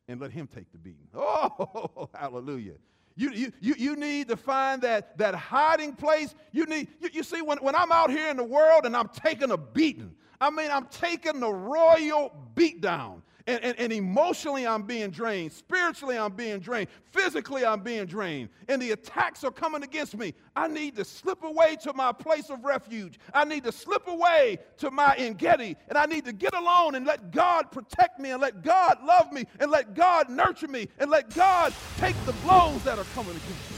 and let him take the beating. Oh, hallelujah. You need to find that hiding place. You see, when I'm out here in the world and I'm taking a beating, I'm taking the royal beat down. And emotionally, I'm being drained. Spiritually, I'm being drained. Physically, I'm being drained. And the attacks are coming against me. I need to slip away to my place of refuge. I need to slip away to my En-Gedi. And I need to get alone and let God protect me and let God love me and let God nurture me and let God take the blows that are coming against me.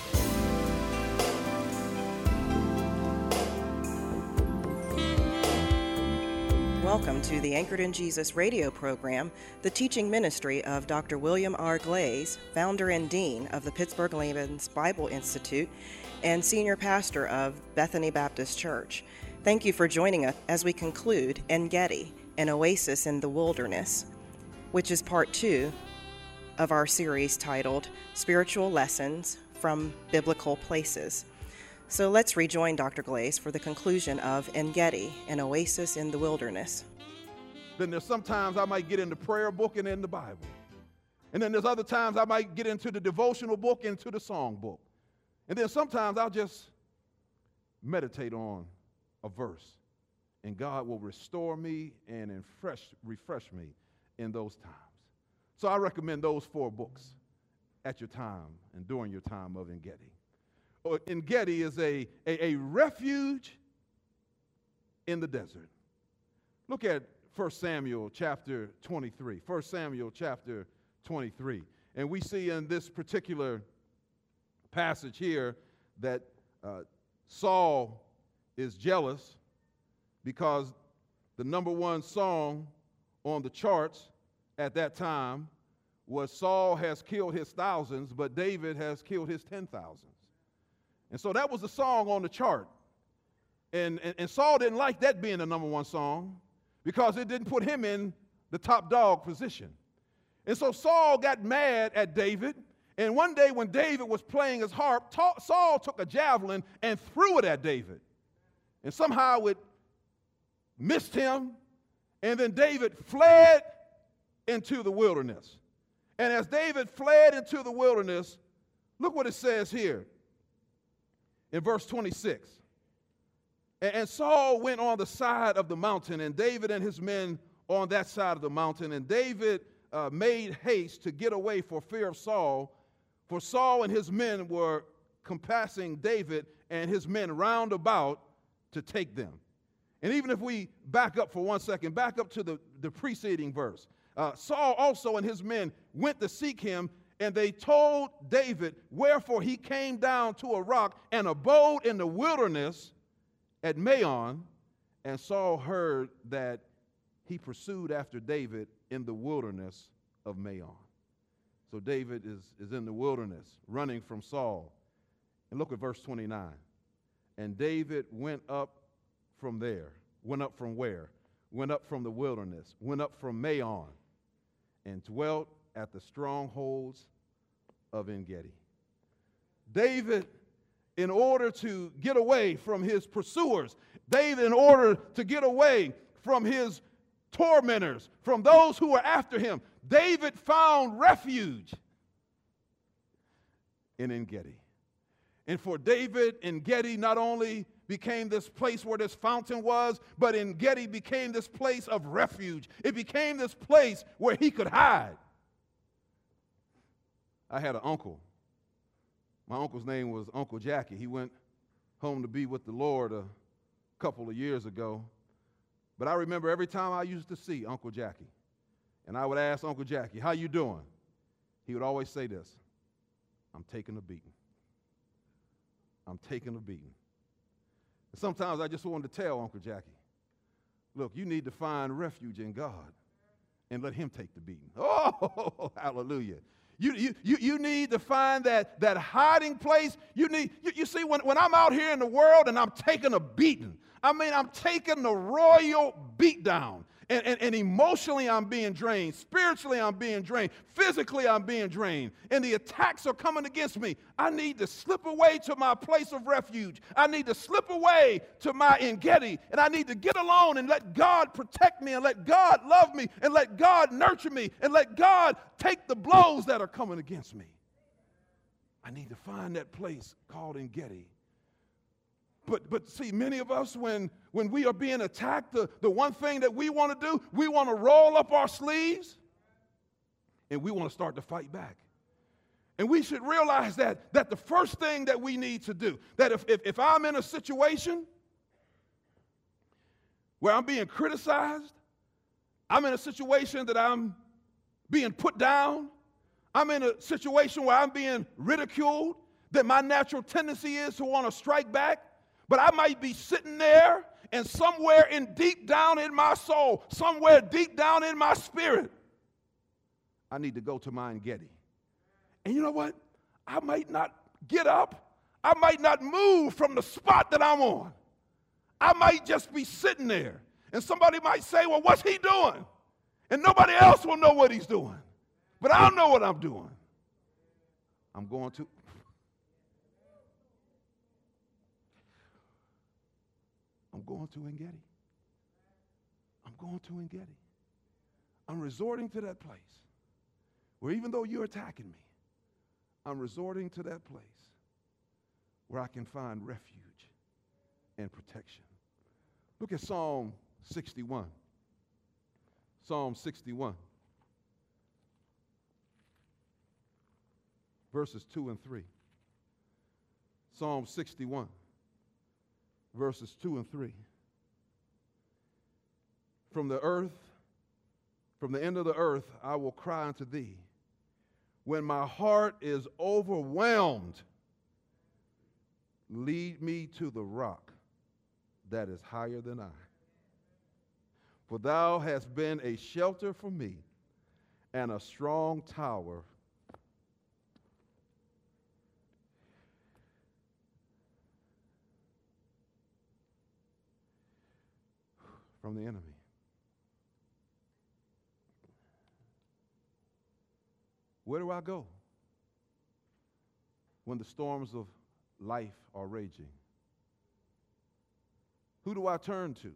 Welcome to the Anchored in Jesus radio program, the teaching ministry of Dr. William R. Glaze, founder and dean of the Pittsburgh Layman's Bible Institute and senior pastor of Bethany Baptist Church. Thank you for joining us as we conclude En-Gedi, an oasis in the wilderness, which is part 2 of our series titled Spiritual Lessons from Biblical Places. So let's rejoin Dr. Glaze for the conclusion of En-Gedi, an oasis in the wilderness. Then there's sometimes I might get in the prayer book and in the Bible. And then there's other times I might get into the devotional book, into the song book. And then sometimes I'll just meditate on a verse. And God will restore me and refresh me in those times. So I recommend those 4 books at your time and during your time of En-Gedi. En-Gedi is a refuge in the desert. Look at 1 Samuel chapter 23. 1 Samuel chapter 23. And we see in this particular passage here that Saul is jealous because the number 1 song on the charts at that time was Saul has killed his thousands, but David has killed his 10,000s. And so that was the song on the chart. And Saul didn't like that being the number 1 song because it didn't put him in the top dog position. And so Saul got mad at David. And one day when David was playing his harp, Saul took a javelin and threw it at David. And somehow it missed him. And then David fled into the wilderness. And as David fled into the wilderness, look what it says here. In verse 26, and Saul went on the side of the mountain, and David and his men on that side of the mountain. And David made haste to get away for fear of Saul, for Saul and his men were compassing David and his men round about to take them. And even if we back up for 1 second, back up to the preceding verse. Saul also and his men went to seek him, and they told David, wherefore he came down to a rock and abode in the wilderness at Maon. And Saul heard that he pursued after David in the wilderness of Maon. So David is in the wilderness, running from Saul. And look at verse 29. And David went up from there. Went up from where? Went up from the wilderness. Went up from Maon and dwelt at the strongholds of En-Gedi. David, in order to get away from his pursuers, David, in order to get away from his tormentors, from those who were after him, David found refuge in En-Gedi. And for David, En-Gedi not only became this place where this fountain was, but En-Gedi became this place of refuge. It became this place where he could hide. I had an uncle. My uncle's name was Uncle Jackie. He went home to be with the Lord a couple of years ago. But I remember every time I used to see Uncle Jackie, and I would ask Uncle Jackie, how you doing? He would always say this, I'm taking a beating. I'm taking a beating. And sometimes I just wanted to tell Uncle Jackie, look, you need to find refuge in God and let him take the beating. Oh, hallelujah. You need to find that hiding place. You see, when I'm out here in the world and I'm taking a beating, I'm taking the royal beat down. And emotionally, I'm being drained. Spiritually, I'm being drained. Physically, I'm being drained. And the attacks are coming against me. I need to slip away to my place of refuge. I need to slip away to my En-Gedi. And I need to get alone and let God protect me and let God love me and let God nurture me and let God take the blows that are coming against me. I need to find that place called En-Gedi. But see, many of us, when we are being attacked, the one thing that we want to do, we want to roll up our sleeves and we want to start to fight back. And we should realize that the first thing that we need to do, that if I'm in a situation where I'm being criticized, I'm in a situation that I'm being put down, I'm in a situation where I'm being ridiculed, that my natural tendency is to want to strike back. But I might be sitting there and somewhere deep down in my soul, somewhere deep down in my spirit, I need to go to my En-Gedi. And you know what? I might not get up. I might not move from the spot that I'm on. I might just be sitting there. And somebody might say, well, what's he doing? And nobody else will know what he's doing. But I know what I'm doing. I'm going to En-Gedi. I'm going to En-Gedi. I'm resorting to that place where even though you're attacking me, I'm resorting to that place where I can find refuge and protection. Look at Psalm 61. Psalm 61, verses 2 and 3. Psalm 61. Verses 2 and 3. From the end of the earth, I will cry unto thee. When my heart is overwhelmed, lead me to the rock that is higher than I. For thou hast been a shelter for me and a strong tower from the enemy. Where do I go when the storms of life are raging? Who do I turn to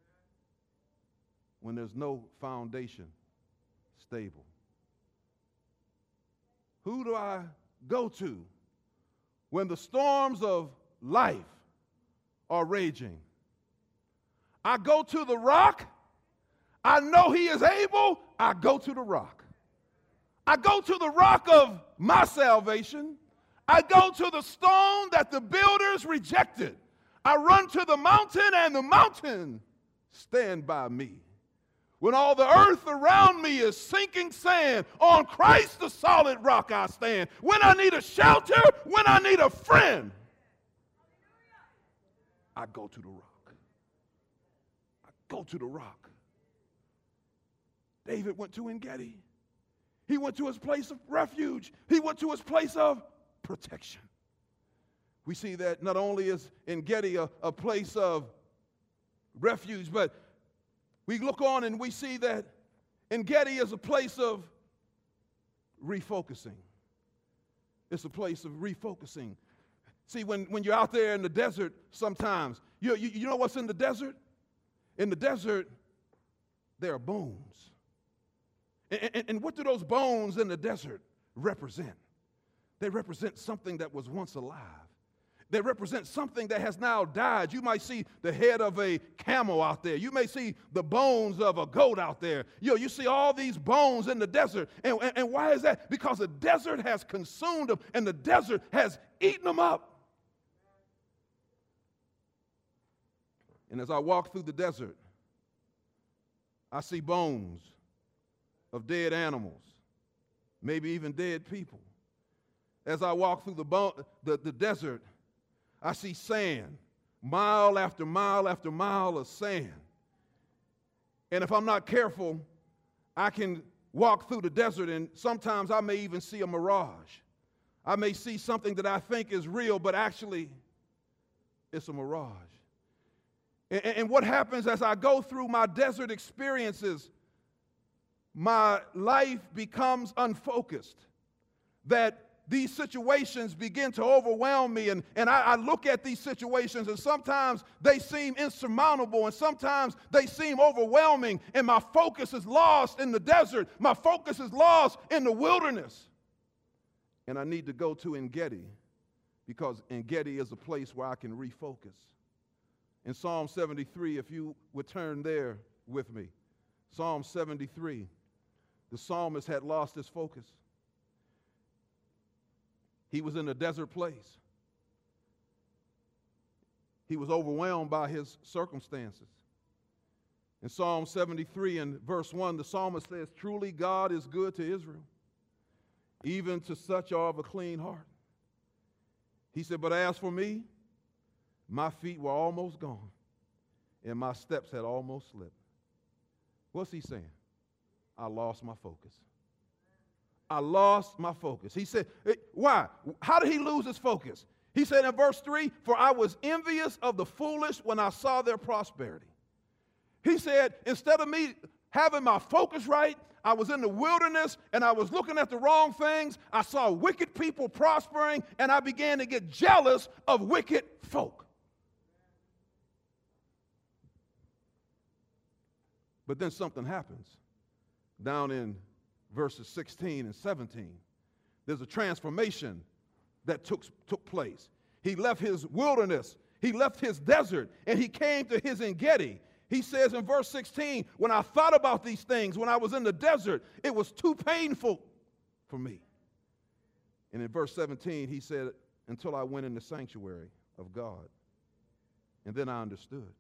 when there's no foundation stable? Who do I go to when the storms of life are raging? I go to the rock. I know he is able. I go to the rock. I go to the rock of my salvation. I go to the stone that the builders rejected. I run to the mountain, and the mountain stand by me. When all the earth around me is sinking sand, on Christ the solid rock I stand. When I need a shelter, when I need a friend, I go to the rock. Go to the rock. David went to En-Gedi. He went to his place of refuge. He went to his place of protection. We see that not only is En-Gedi a place of refuge, but we look on and we see that En-Gedi is a place of refocusing. It's a place of refocusing. See, when you're out there in the desert, sometimes, you know what's in the desert? In the desert, there are bones. And what do those bones in the desert represent? They represent something that was once alive. They represent something that has now died. You might see the head of a camel out there. You may see the bones of a goat out there. You see all these bones in the desert. And why is that? Because the desert has consumed them and the desert has eaten them up. And as I walk through the desert, I see bones of dead animals, maybe even dead people. As I walk through the desert, I see sand, mile after mile after mile of sand. And if I'm not careful, I can walk through the desert and sometimes I may even see a mirage. I may see something that I think is real, but actually it's a mirage. And what happens as I go through my desert experiences, my life becomes unfocused. That these situations begin to overwhelm me, and I look at these situations, and sometimes they seem insurmountable, and sometimes they seem overwhelming, and my focus is lost in the desert. My focus is lost in the wilderness. And I need to go to En-Gedi, because En-Gedi is a place where I can refocus. In Psalm 73, if you would turn there with me, Psalm 73, the psalmist had lost his focus. He was in a desert place. He was overwhelmed by his circumstances. In Psalm 73 and verse 1, the psalmist says, "Truly God is good to Israel, even to such are of a clean heart." He said, "But as for me, my feet were almost gone, and my steps had almost slipped." What's he saying? I lost my focus. I lost my focus. He said, why? How did he lose his focus? He said in verse 3, "For I was envious of the foolish when I saw their prosperity." He said, instead of me having my focus right, I was in the wilderness and I was looking at the wrong things. I saw wicked people prospering, and I began to get jealous of wicked folk. But then something happens. Down in verses 16 and 17, there's a transformation that took place. He left his wilderness, he left his desert, and he came to his En-Gedi. He says in verse 16, "When I thought about these things, when I was in the desert, it was too painful for me." And in verse 17, he said, "Until I went in the sanctuary of God, and then I understood."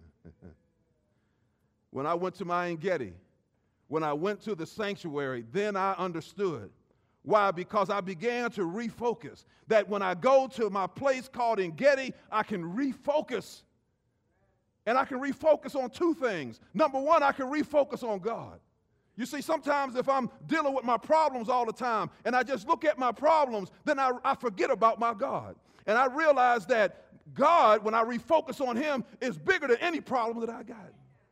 When I went to my En-Gedi, when I went to the sanctuary, then I understood. Why? Because I began to refocus. That when I go to my place called En-Gedi, I can refocus. And I can refocus on two things. Number one, I can refocus on God. You see, sometimes if I'm dealing with my problems all the time and I just look at my problems, then I forget about my God. And I realize that God, when I refocus on Him, is bigger than any problem that I got.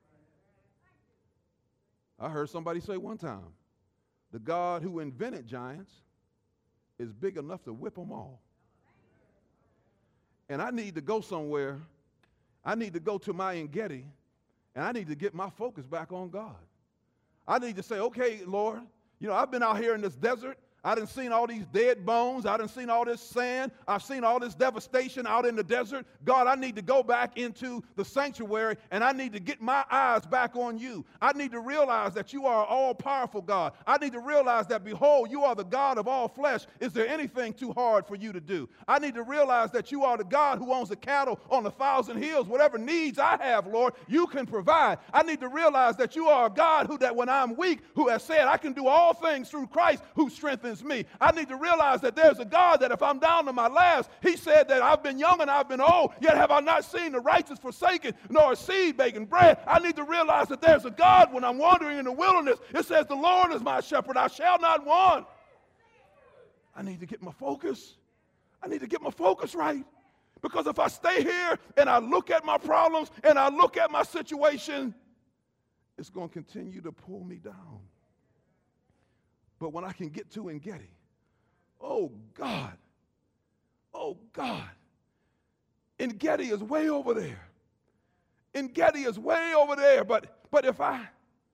I heard somebody say one time, the God who invented giants is big enough to whip them all. And I need to go somewhere. I need to go to my En-Gedi, and I need to get my focus back on God. I need to say, okay, Lord, I've been out here in this desert. I done seen all these dead bones. I done seen all this sand. I've seen all this devastation out in the desert. God, I need to go back into the sanctuary, and I need to get my eyes back on you. I need to realize that you are all-powerful God. I need to realize that, behold, you are the God of all flesh. Is there anything too hard for you to do? I need to realize that you are the God who owns the cattle on 1,000 hills. Whatever needs I have, Lord, you can provide. I need to realize that you are a God who, that when I'm weak, who has said I can do all things through Christ who strengthens me. I need to realize that there's a God that if I'm down to my last, He said that I've been young and I've been old, yet have I not seen the righteous forsaken, nor a seed baking bread. I need to realize that there's a God when I'm wandering in the wilderness. It says, the Lord is my shepherd, I shall not want. I need to get my focus. I need to get my focus right. Because if I stay here and I look at my problems and I look at my situation, it's going to continue to pull me down. But when I can get to En-Gedi, oh God, En-Gedi is way over there. En-Gedi is way over there. But if I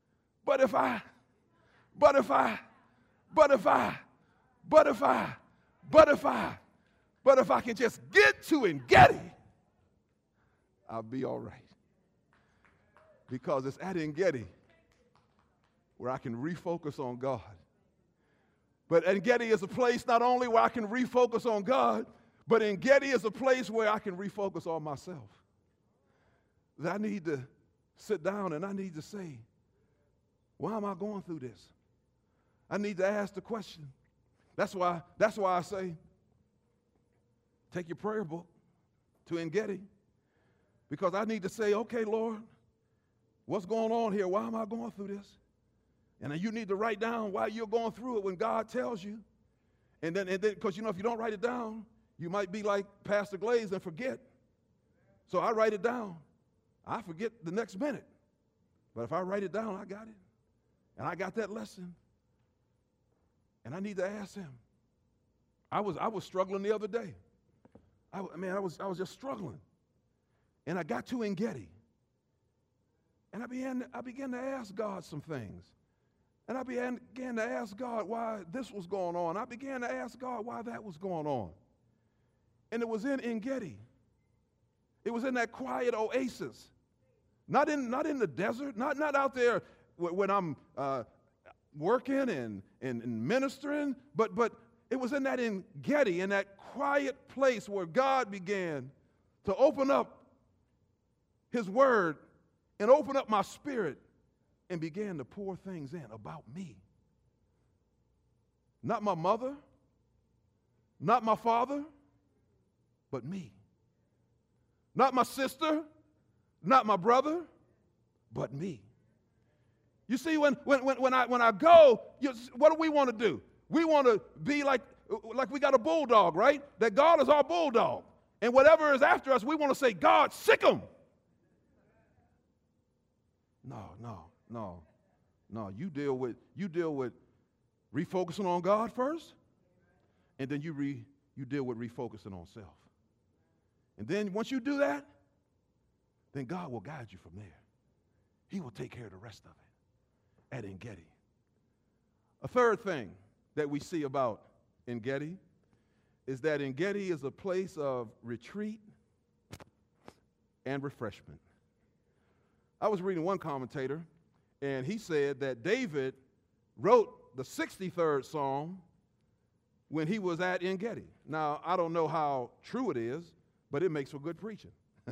can just get to En-Gedi, I'll be all right. Because it's at En-Gedi where I can refocus on God. But En-Gedi is a place not only where I can refocus on God, but En-Gedi is a place where I can refocus on myself. That I need to sit down and I need to say, why am I going through this? I need to ask the question. That's why I say, take your prayer book to En-Gedi. Because I need to say, okay, Lord, what's going on here? Why am I going through this? And then you need to write down why you're going through it when God tells you. And then, because if you don't write it down, you might be like Pastor Glaze and forget. So I write it down. I forget the next minute. But if I write it down, I got it. And I got that lesson. And I need to ask him. I was struggling the other day. I was just struggling. And I got to Engedi. And I began to ask God some things. And I began to ask God why this was going on. I began to ask God why that was going on. And it was in Engedi. It was in that quiet oasis. Not in the desert, not out there when I'm working and ministering, but it was in that Engedi, in that quiet place where God began to open up his word and open up my spirit and began to pour things in about me. Not my mother, not my father, but me. Not my sister, not my brother, but me. You see, when I go, what do we want to do? We want to be like we got a bulldog, right? That God is our bulldog. And whatever is after us, we want to say, God, sick him. No. You deal with refocusing on God first, and then you deal with refocusing on self. And then once you do that, then God will guide you from there. He will take care of the rest of it at Engedi. A third thing that we see about Engedi is that Engedi is a place of retreat and refreshment. I was reading one commentator, and he said that David wrote the 63rd Psalm when he was at Engedi. Now, I don't know how true it is, but it makes for good preaching.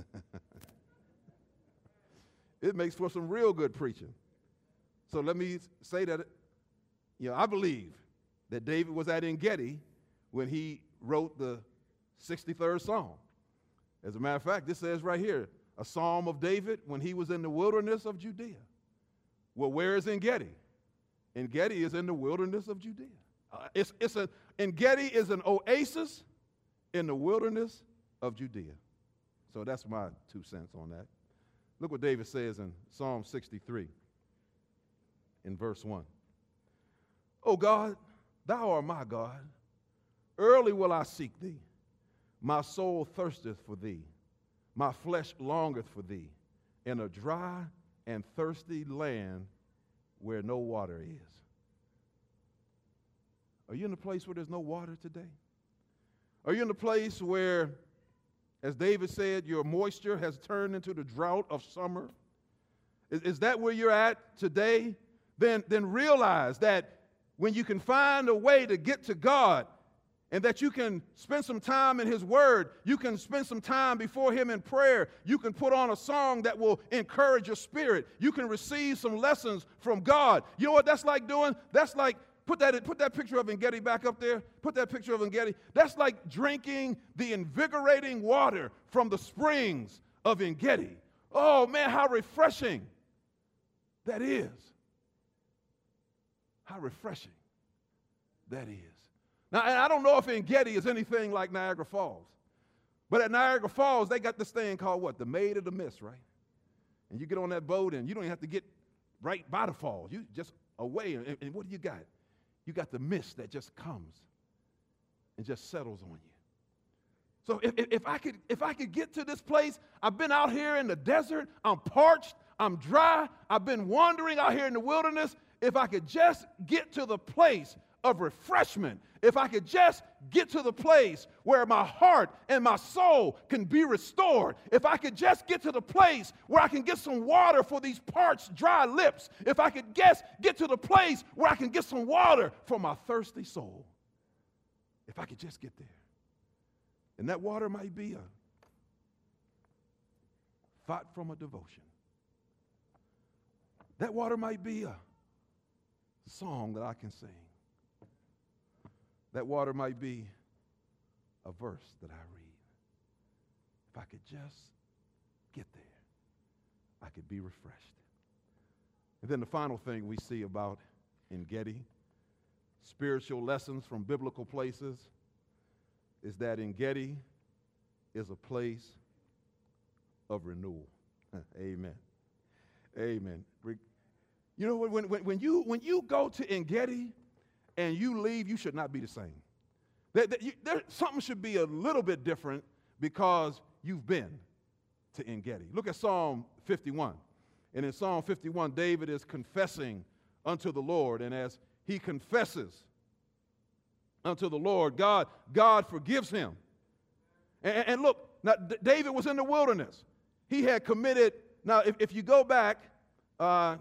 It makes for some real good preaching. So let me say that, I believe that David was at Engedi when he wrote the 63rd Psalm. As a matter of fact, this says right here, a psalm of David when he was in the wilderness of Judea. Well, where is Engedi? Engedi is in the wilderness of Judea. Engedi is an oasis in the wilderness of Judea. So that's my 2 cents on that. Look what David says in Psalm 63 in verse 1. O God, thou art my God. Early will I seek thee. My soul thirsteth for thee. My flesh longeth for thee in a dry and thirsty land where no water is. Are you in a place where there's no water today? Are you in a place where, as David said, your moisture has turned into the drought of summer? Is that where you're at today? Then realize that when you can find a way to get to God, and that you can spend some time in his word, you can spend some time before him in prayer, you can put on a song that will encourage your spirit, you can receive some lessons from God. You know what that's like doing? That's like, put that picture of Engedi back up there, put that picture of Engedi. That's like drinking the invigorating water from the springs of Engedi. Oh man, how refreshing that is. How refreshing that is. Now, and I don't know if Engedi is anything like Niagara Falls, but at Niagara Falls, they got this thing called what? The Maid of the Mist, right? And you get on that boat, and you don't even have to get right by the falls. You just away, and what do you got? You got the mist that just comes and just settles on you. So if I could get to this place, I've been out here in the desert, I'm parched, I'm dry, I've been wandering out here in the wilderness. If I could just get to the place of refreshment, if I could just get to the place where my heart and my soul can be restored, if I could just get to the place where I can get some water for these parched, dry lips, if I could just get to the place where I can get some water for my thirsty soul, if I could just get there. And that water might be a thought from a devotion. That water might be a song that I can sing. That water might be a verse that I read. If I could just get there, I could be refreshed. And then the final thing we see about Engedi, spiritual lessons from biblical places, is that Engedi is a place of renewal. Amen. Amen. You know, when you go to Engedi and you leave, you should not be the same. Something should be a little bit different because you've been to Engedi. Look at Psalm 51. And in Psalm 51, David is confessing unto the Lord. And as he confesses unto the Lord, God forgives him. And look, now David was in the wilderness. He had committed, now if you go back to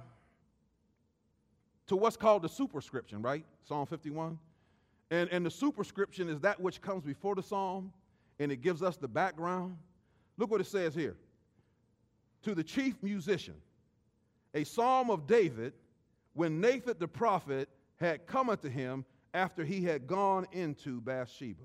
what's called the superscription, right? Psalm 51. And the superscription is that which comes before the psalm, and it gives us the background. Look what it says here. To the chief musician, a psalm of David, when Nathan the prophet had come unto him after he had gone into Bathsheba.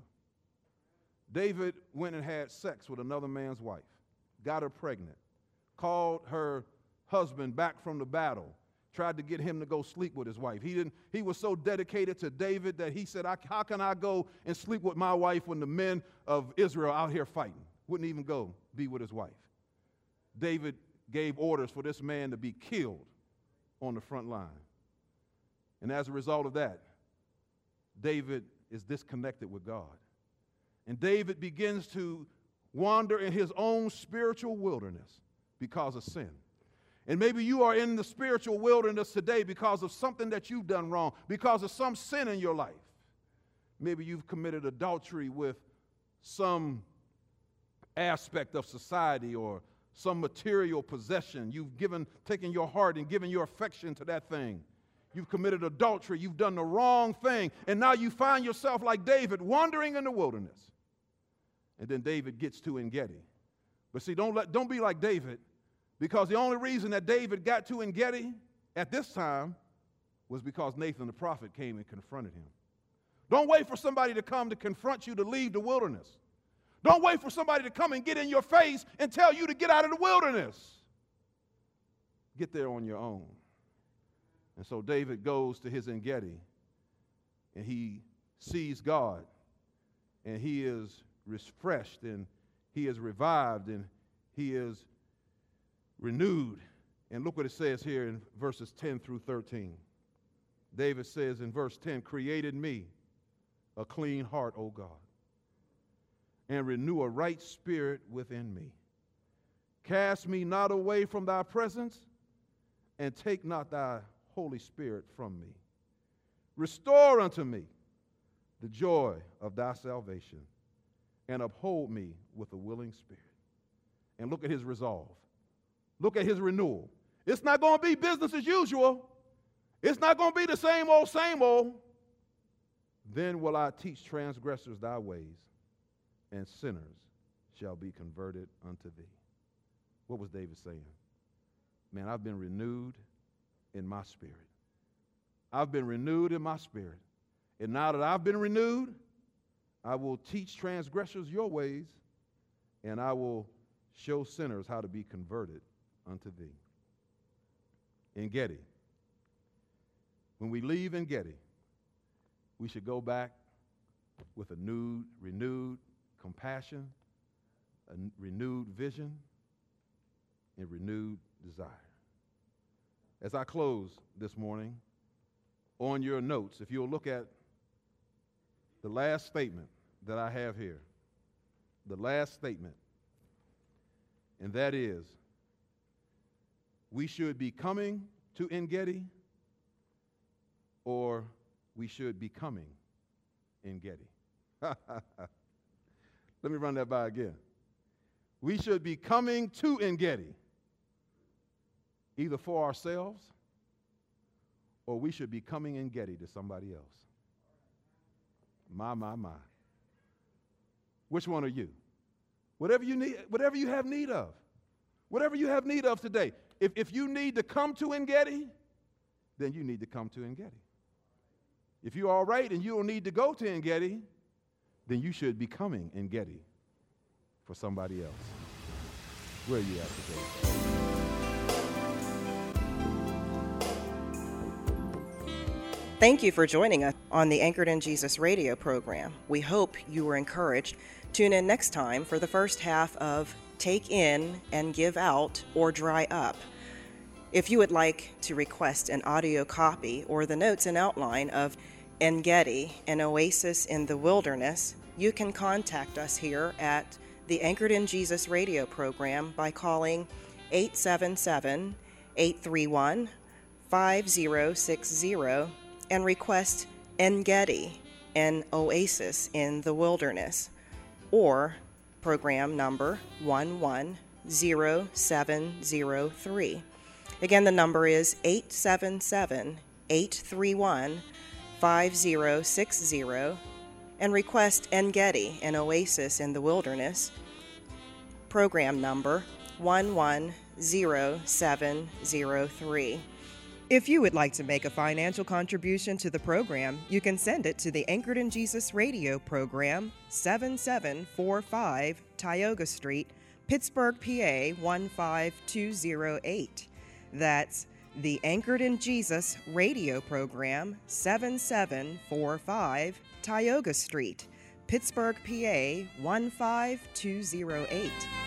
David went and had sex with another man's wife, got her pregnant, called her husband back from the battle, tried to get him to go sleep with his wife. He was so dedicated to David that he said, how can I go and sleep with my wife when the men of Israel are out here fighting? Wouldn't even go be with his wife. David gave orders for this man to be killed on the front line. And as a result of that, David is disconnected with God. And David begins to wander in his own spiritual wilderness because of sin. And maybe you are in the spiritual wilderness today because of something that you've done wrong, because of some sin in your life. Maybe you've committed adultery with some aspect of society or some material possession. You've taken your heart and given your affection to that thing. You've committed adultery. You've done the wrong thing. And now you find yourself like David, wandering in the wilderness. And then David gets to Engedi. But see, don't be like David, because the only reason that David got to Engedi at this time was because Nathan the prophet came and confronted him. Don't wait for somebody to come to confront you to leave the wilderness. Don't wait for somebody to come and get in your face and tell you to get out of the wilderness. Get there on your own. And so David goes to his Engedi, and he sees God, and he is refreshed, and he is revived, and he is renewed. And look what it says here in verses 10 through 13. David says in verse 10, "Create in me a clean heart, O God, and renew a right spirit within me. Cast me not away from thy presence, and take not thy Holy Spirit from me. Restore unto me the joy of thy salvation, and uphold me with a willing spirit." And look at his resolve. Look at his renewal. It's not going to be business as usual. It's not going to be the same old, same old. "Then will I teach transgressors thy ways, and sinners shall be converted unto thee." What was David saying? Man, I've been renewed in my spirit. I've been renewed in my spirit. And now that I've been renewed, I will teach transgressors your ways, and I will show sinners how to be converted unto thee. Engedi. When we leave Engedi, we should go back with a renewed compassion, a renewed vision, and renewed desire. As I close this morning, on your notes, if you'll look at the last statement that I have here, the last statement, and that is, we should be coming to Engedi, or we should be coming Engedi. Let me run that by again. We should be coming to Engedi, either for ourselves, or we should be coming Engedi to somebody else. My. Which one are you? Whatever you need, whatever you have need of. Whatever you have need of today. If you need to come to Engedi, then you need to come to Engedi. If you're all right and you don't need to go to Engedi, then you should be coming Engedi for somebody else. Where are you at today? Thank you for joining us on the Anchored in Jesus radio program. We hope you were encouraged. Tune in next time for the first half of take in and give out or dry up. If you would like to request an audio copy or the notes and outline of En-Gedi, an oasis in the wilderness, you can contact us here at the Anchored in Jesus radio program by calling 877-831-5060 and request En-Gedi, an oasis in the wilderness, or program number 110703. Again, the number is 877-831-5060 and request En-Gedi, an oasis in the wilderness, program number 110703. If you would like to make a financial contribution to the program, you can send it to the Anchored in Jesus radio program, 7745 Tioga Street, Pittsburgh, PA 15208. That's the Anchored in Jesus radio program, 7745 Tioga Street, Pittsburgh, PA 15208.